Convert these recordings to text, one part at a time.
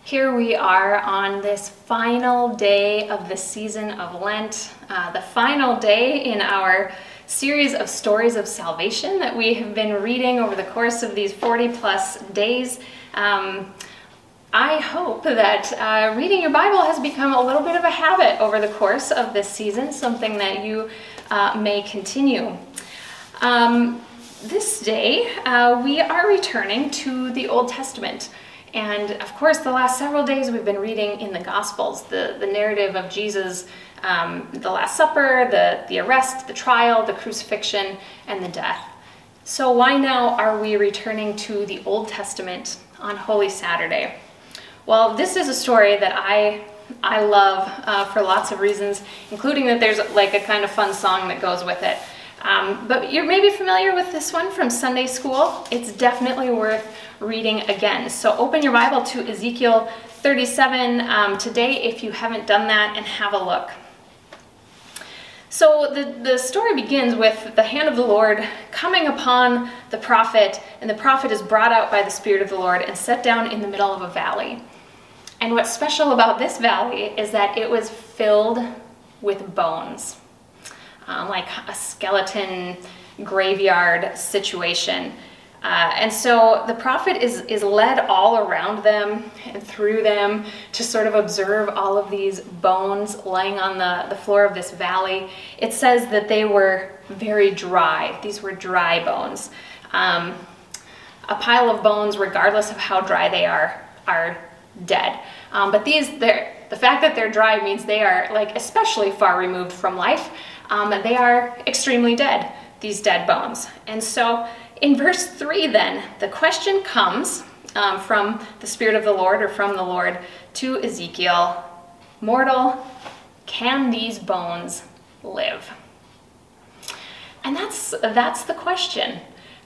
Here we are on this final day of the season of Lent, the final day in our series of stories of salvation that we have been reading over the course of these 40 plus days. I hope that reading your Bible has become a little bit of a habit over the course of this season, something that you may continue. This day, we are returning to the Old Testament. And of course, the last several days we've been reading in the Gospels, the narrative of Jesus, the Last Supper, the arrest, the trial, the crucifixion, and the death. So why now are we returning to the Old Testament on Holy Saturday? Well, this is a story that I love for lots of reasons, including that there's like a kind of fun song that goes with it. But you're maybe familiar with this one from Sunday school. It's definitely worth reading again. So open your Bible to Ezekiel 37 today if you haven't done that, and have a look. So the story begins with the hand of the Lord coming upon the prophet, and the prophet is brought out by the Spirit of the Lord and set down in the middle of a valley. And what's special about this valley is that it was filled with bones. Like a skeleton graveyard situation. And so the prophet is led all around them and through them to sort of observe all of these bones lying on the floor of this valley. It says that they were very dry. These were dry bones. A pile of bones, regardless of how dry they are dead. But the fact that they're dry means they are like especially far removed from life. They are extremely dead, these dead bones. And so in verse 3 then, the question comes from the Spirit of the Lord, or from the Lord, to Ezekiel, "Mortal, can these bones live?" And that's the question.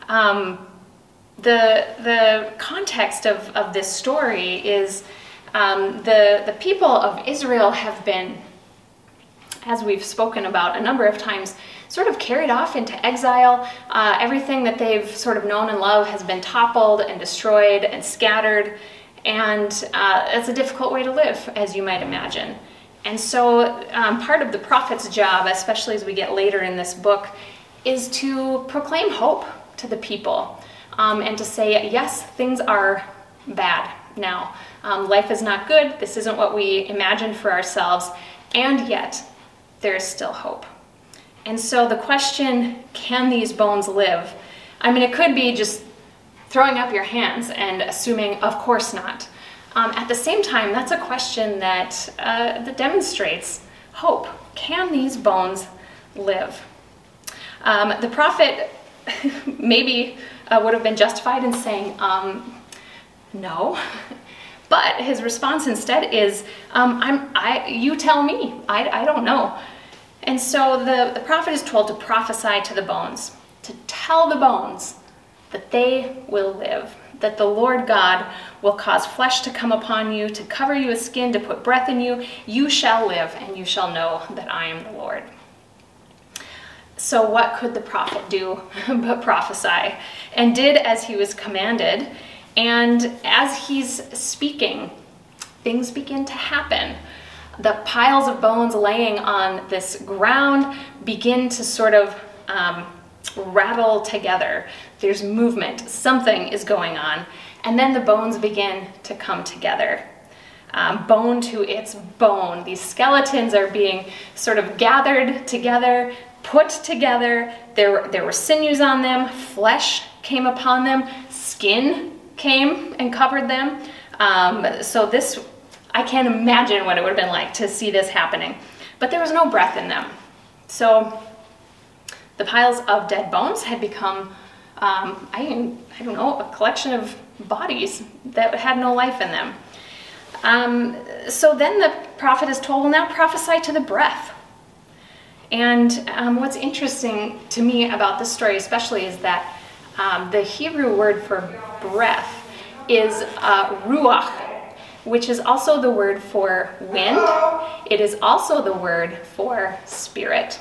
The context of this story is the people of Israel have been, as we've spoken about a number of times, sort of carried off into exile. Everything that they've sort of known and loved has been toppled and destroyed and scattered, and it's a difficult way to live, as you might imagine. And so part of the prophet's job, especially as we get later in this book, is to proclaim hope to the people, and to say, yes, things are bad now. Life is not good. This isn't what we imagined for ourselves, and yet there is still hope. And so the question, can these bones live? I mean, it could be just throwing up your hands and assuming, of course not. At the same time, that's a question that demonstrates hope. Can these bones live? The prophet maybe would have been justified in saying, no. But his response instead is, you tell me, I don't know. And so the prophet is told to prophesy to the bones, to tell the bones that they will live, that the Lord God will cause flesh to come upon you, to cover you with skin, to put breath in you. You shall live, and you shall know that I am the Lord. So what could the prophet do but prophesy? And did as he was commanded. And as he's speaking, things begin to happen. The piles of bones laying on this ground begin to sort of rattle together. There's movement. Something is going on. And then the bones begin to come together. Bone to its bone. These skeletons are being sort of gathered together, put together. There were sinews on them. Flesh came upon them. Skin came and covered them. So this, I can't imagine what it would have been like to see this happening. But there was no breath in them. So the piles of dead bones had become, I don't know, a collection of bodies that had no life in them. So then the prophet is told, well, now prophesy to the breath. And what's interesting to me about this story especially is that the Hebrew word for breath is ruach, which is also the word for wind. It is also the word for spirit.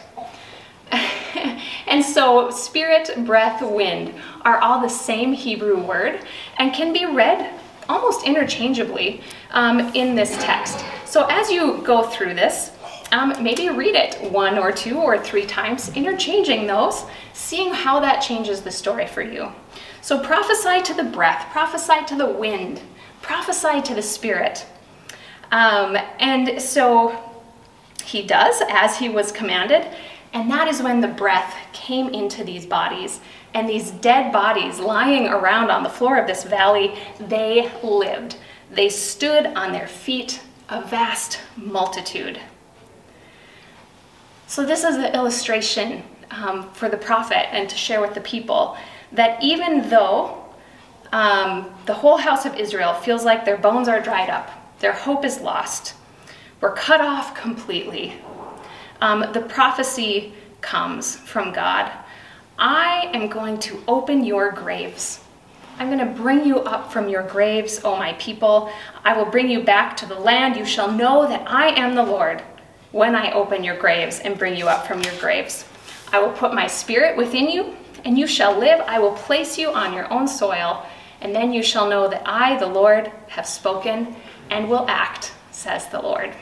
And so spirit, breath, wind are all the same Hebrew word and can be read almost interchangeably in this text. So as you go through this, maybe read it 1 or 2 or 3 times, interchanging those, seeing how that changes the story for you. So prophesy to the breath, prophesy to the wind, prophesy to the Spirit. And so he does as he was commanded, and that is when the breath came into these bodies. And these dead bodies lying around on the floor of this valley, they lived. They stood on their feet, a vast multitude. So this is the illustration for the prophet and to share with the people that even though the whole house of Israel feels like their bones are dried up, their hope is lost, we're cut off completely, the prophecy comes from God. I am going to open your graves. I'm going to bring you up from your graves, O my people. I will bring you back to the land. You shall know that I am the Lord when I open your graves and bring you up from your graves. I will put my spirit within you, and you shall live. I will place you on your own soil, and then you shall know that I, the Lord, have spoken and will act, says the Lord.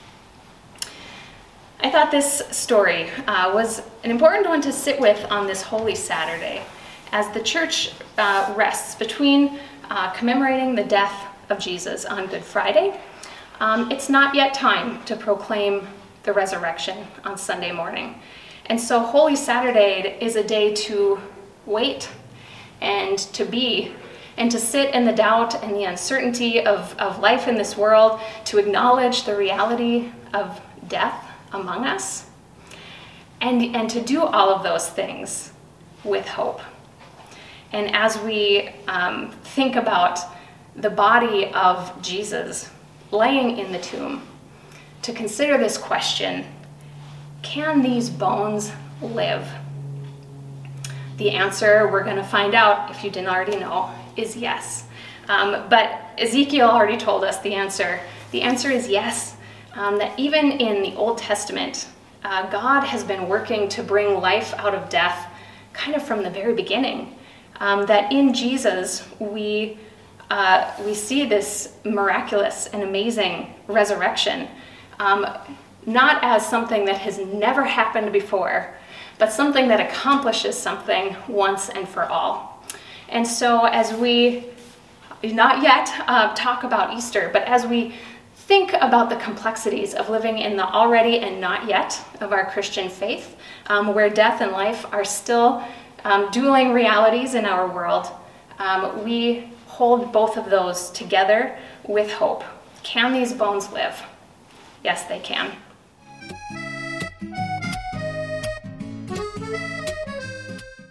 I thought this story was an important one to sit with on this Holy Saturday as the church rests between commemorating the death of Jesus on Good Friday. It's not yet time to proclaim the resurrection on Sunday morning. And so Holy Saturday is a day to wait and to be and to sit in the doubt and the uncertainty of life in this world, to acknowledge the reality of death among us, and to do all of those things with hope. And as we think about the body of Jesus laying in the tomb, to consider this question, can these bones live? The answer, we're going to find out if you didn't already know, is yes. But Ezekiel already told us the answer. The answer is yes. That even in the Old Testament, God has been working to bring life out of death kind of from the very beginning. That in Jesus, we see this miraculous and amazing resurrection, not as something that has never happened before, but something that accomplishes something once and for all. And so as we not yet talk about Easter, but as we think about the complexities of living in the already and not yet of our Christian faith, where death and life are still dueling realities in our world, we hold both of those together with hope. Can these bones live? Yes, they can.